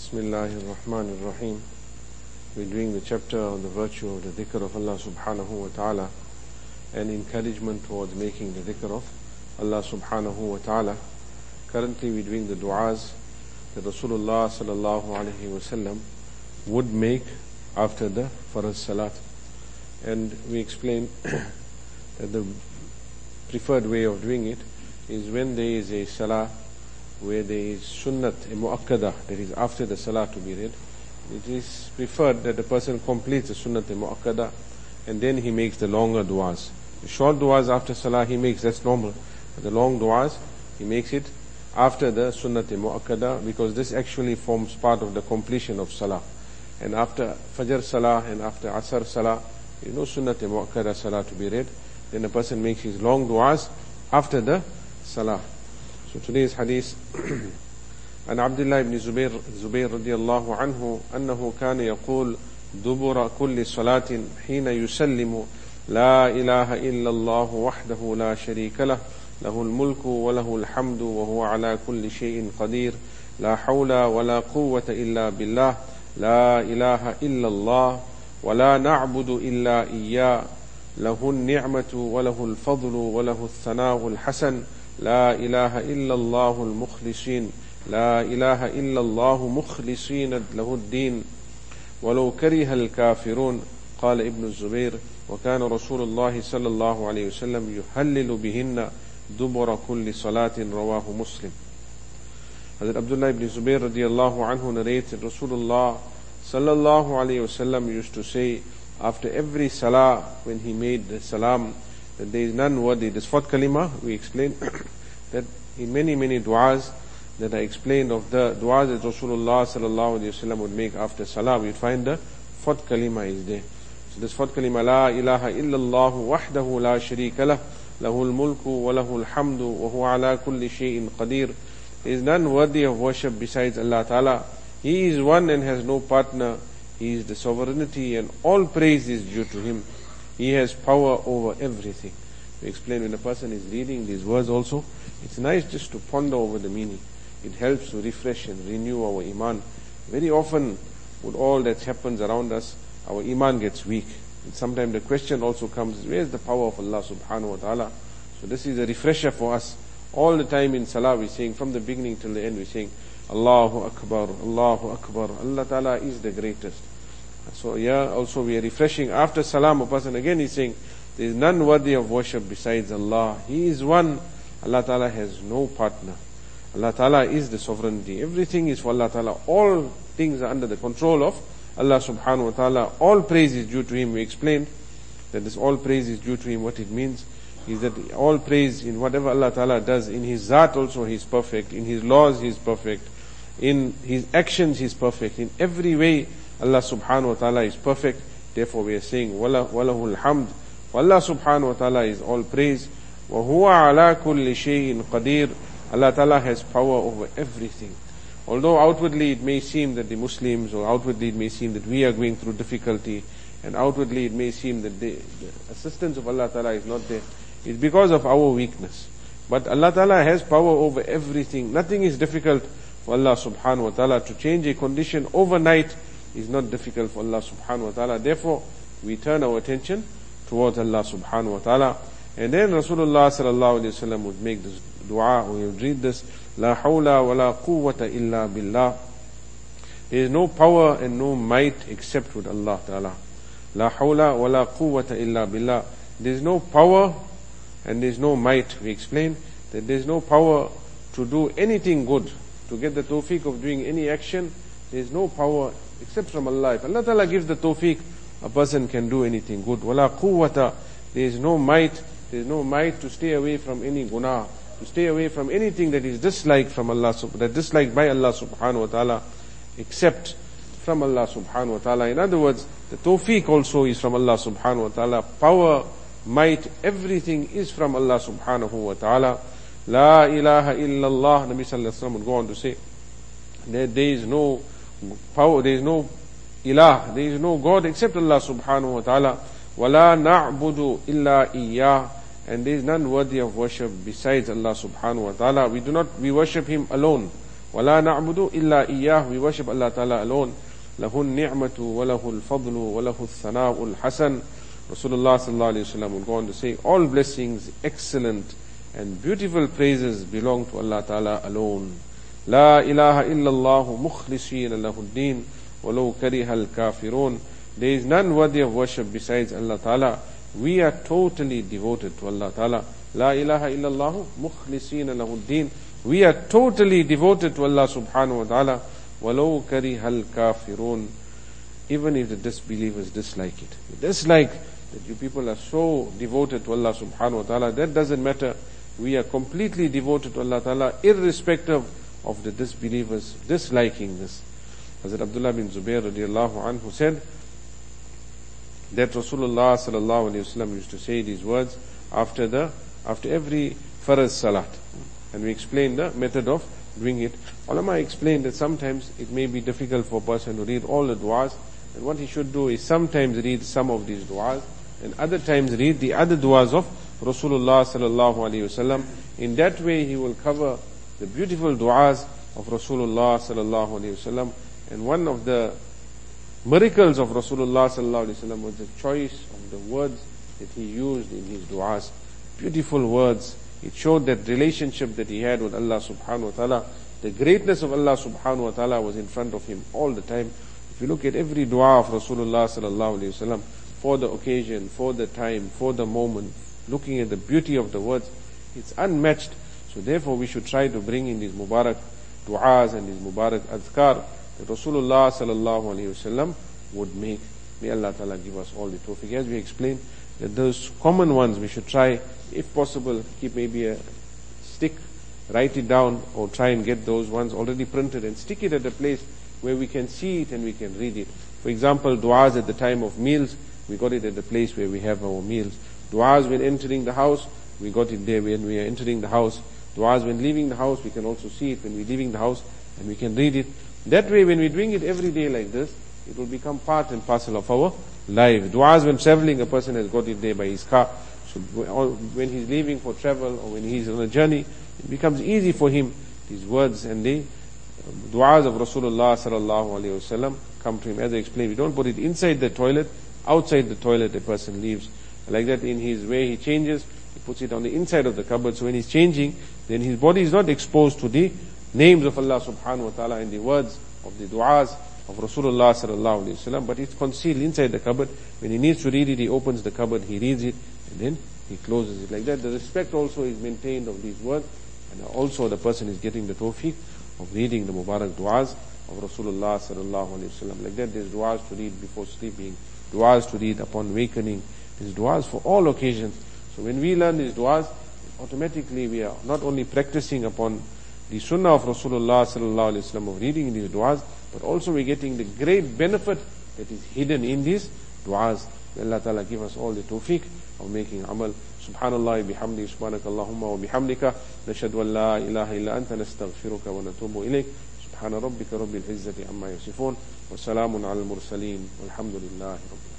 Bismillahir Rahmanir Rahim. We're doing the chapter on the virtue of the dhikr of Allah subhanahu wa ta'ala and encouragement towards making the dhikr of Allah subhanahu wa ta'ala. Currently we're doing the du'as that Rasulullah sallallahu alayhi wa sallam would make after the farz salat. And we explained that the preferred way of doing it is when there is a salah where there is sunnat, a mu'akkadah, that is after the salah to be read. It is preferred that the person completes the sunnat, a mu'akkadah, and then he makes the longer du'as. The short du'as after salah he makes, that's normal. But the long du'as, he makes it after the sunnat, a mu'akkadah, because this actually forms part of the completion of salah. And after fajr salah and after asr salah, there is no sunnat, a mu'akkadah salah to be read. Then the person makes his long du'as after the salah. So today's hadith عن عبد الله بن زبير رضي الله عنه أنه كان يقول دبر كل صلاة حين يسلم لا إله إلا الله وحده لا شريك له له الملك وله الحمد وهو على كل شيء قدير لا حول ولا قوة إلا بالله لا إله إلا الله ولا نعبد إلا إياه له النعمة وله الفضل وله الثناء الحسن لا إله إلا الله المخلصين لا إله إلا الله مخلصين له الدين ولو كره الكافرون. قال ابن الزبير وكان رسول الله صلى الله عليه وسلم يهلل بهن دبر كل صلاة. رواه مسلم. Hazrat Abdullah ibn Zubair radiallahu anhu narrated Rasulullah sallallahu alayhi wasallam used to say after every salah when he made the salam that there is none worthy. This fourth kalima we explained that in many du'as that I explained of the du'as that Rasulullah sallallahu alayhi wasallam would make after salah, we find the fourth kalima is there. So this fourth kalima, la ilaha illallah wahdahu la sharika lah lahul mulku wa lahul hamdu wa huwa ala kulli shay'in qadir. There is none worthy of worship besides Allah Ta'ala. He is one and has no partner. He is the sovereignty and all praise is due to Him. He has power over everything. We explain when a person is reading these words also, it's nice just to ponder over the meaning. It helps to refresh and renew our iman. Very often, with all that happens around us, our iman gets weak. And sometimes the question also comes, where is the power of Allah subhanahu wa ta'ala? So this is a refresher for us. All the time in salah we're saying, from the beginning till the end we're saying, Allahu Akbar, Allahu Akbar, Allah Ta'ala is the greatest. So yeah, also we are refreshing. After salam, a person again is saying, there is none worthy of worship besides Allah. He is one. Allah Ta'ala has no partner. Allah Ta'ala is the sovereignty. Everything is for Allah Ta'ala. All things are under the control of Allah Subhanahu wa Ta'ala. All praise is due to Him. We explained that this all praise is due to Him. What it means is that all praise in whatever Allah Ta'ala does, in His Zat also He is perfect. In His laws He is perfect. In His actions He is perfect. In every way Allah subhanahu wa ta'ala is perfect. Therefore we are saying walahul hamd. Allah subhanahu wa ta'ala is all praise. Wa huwa ala kulli shay'in qadir. Allah ta'ala has power over everything. Although outwardly it may seem that the Muslims, or outwardly it may seem that we are going through difficulty, and outwardly it may seem that the assistance of Allah ta'ala is not there, it's because of our weakness. But Allah ta'ala has power over everything. Nothing is difficult for Allah subhanahu wa ta'ala. To change a condition overnight is not difficult for Allah subhanahu wa ta'ala. Therefore, we turn our attention towards Allah subhanahu wa ta'ala. And then Rasulullah sallallahu alayhi wa sallam would make this dua, we would read this, La hawla wa la quwwata illa billah. There is no power and no might except with Allah ta'ala. La hawla wa la quwwata illa billah. There is no power and there is no might. We explain that there is no power to do anything good, to get the tawfiq of doing any action. There is no power except from Allah. If Allah Ta'ala gives the tawfiq, a person can do anything good. Wala quwwata, there is no might to stay away from any guna, to stay away from anything that is disliked from Allah, that disliked by Allah subhanahu wa ta'ala, except from Allah subhanahu wa ta'ala. In other words, the tawfiq also is from Allah subhanahu wa ta'ala. Power, might, everything is from Allah subhanahu wa ta'ala. La ilaha illallah, Nabi sallallahu alayhi wa sallam would go on to say, there is no power, there is no ilah, there is no God except Allah subhanahu wa ta'ala. وَلَا نَعْبُدُ إِلَّا إِيَّاهُ. And there is none worthy of worship besides Allah subhanahu wa ta'ala. We worship Him alone. وَلَا نَعْبُدُ إِلَّا إِيَّاهُ. We worship Allah Ta'ala alone. لَهُ النِّعْمَةُ وَلَهُ الْفَضْلُ وَلَهُ الثَّنَاءُ الْحَسَنُ. Rasulullah sallallahu alayhi wa sallam would go on to say, all blessings, excellent and beautiful praises belong to Allah Ta'ala alone. لا إله إلا الله مخلصين له الدين ولو كره الكافرون. There is none worthy of worship besides Allah Ta'ala. We are totally devoted to Allah Ta'ala. La ilaha illallah mukhlisina lahuddin. We are totally devoted to Allah subhanahu wa ta'ala. Walau karihal kafirun. Even if the disbelievers dislike it. They dislike that you people are so devoted to Allah subhanahu wa ta'ala. That doesn't matter. We are completely devoted to Allah Ta'ala, irrespective of the disbelievers disliking this. Hazrat Abdullah bin Zubair radiallahu anhu said that Rasulullah sallallahu alayhi wa sallam used to say these words after every farz salat. And we explained the method of doing it. Ulama explained that sometimes it may be difficult for a person to read all the du'as, and what he should do is sometimes read some of these du'as, and other times read the other du'as of Rasulullah sallallahu alayhi wa sallam. In that way he will cover the beautiful du'as of Rasulullah sallallahu alayhi wa sallam. And one of the miracles of Rasulullah sallallahu alayhi wa sallam was the choice of the words that he used in his du'as. Beautiful words. It showed that relationship that he had with Allah subhanahu wa ta'ala. The greatness of Allah subhanahu wa ta'ala was in front of him all the time. If you look at every dua of Rasulullah sallallahu alayhi wa sallam, for the occasion, for the time, for the moment, looking at the beauty of the words, it's unmatched. So therefore we should try to bring in these Mubarak du'as and these Mubarak adhkar that Rasulullah sallallahu alayhi wa sallam would make. May Allah Ta'ala give us all the tawfiq. As we explained, that those common ones we should try, if possible, keep maybe a stick, write it down, or try and get those ones already printed and stick it at a place where we can see it and we can read it. For example, du'as at the time of meals, we got it at the place where we have our meals. Du'as when entering the house, we got it there when we are entering the house. Du'as when leaving the house, we can also see it when we're leaving the house and we can read it. That way when we're doing it every day like this, it will become part and parcel of our life. Du'as when traveling, a person has got it there by his car. So when he's leaving for travel or when he's on a journey, it becomes easy for him. These words and the du'as of Rasulullah sallallahu alayhi wa sallam come to him. As I explained, we don't put it inside the toilet. Outside the toilet a person leaves. Like that in his way he changes, he puts it on the inside of the cupboard. So when he's changing, then his body is not exposed to the names of Allah subhanahu wa ta'ala and the words of the du'as of Rasulullah sallallahu alayhi wa sallam, but it's concealed inside the cupboard. When he needs to read it, he opens the cupboard, he reads it, and then he closes it. Like that, the respect also is maintained of these words, and also the person is getting the tawfiq of reading the Mubarak du'as of Rasulullah sallallahu alayhi wa sallam. Like that, there's du'as to read before sleeping, du'as to read upon awakening, there's du'as for all occasions. So when we learn these du'as, automatically we are not only practicing upon the sunnah of Rasulullah sallallahu alayhi wa sallam of reading these du'as, but also we're getting the great benefit that is hidden in these du'as. May Allah Ta'ala give us all the tawfiq of making amal. Subhanallah bihamdi, subhanakallahumma wa bihamdika, nashhadu an la ilaha illa anta nastaghfiruka wa natubu ilayk. Subhana rabbika rabbil izzati amma yasifun, wa salamun ala al-mursaleen, walhamdulillahi rabbil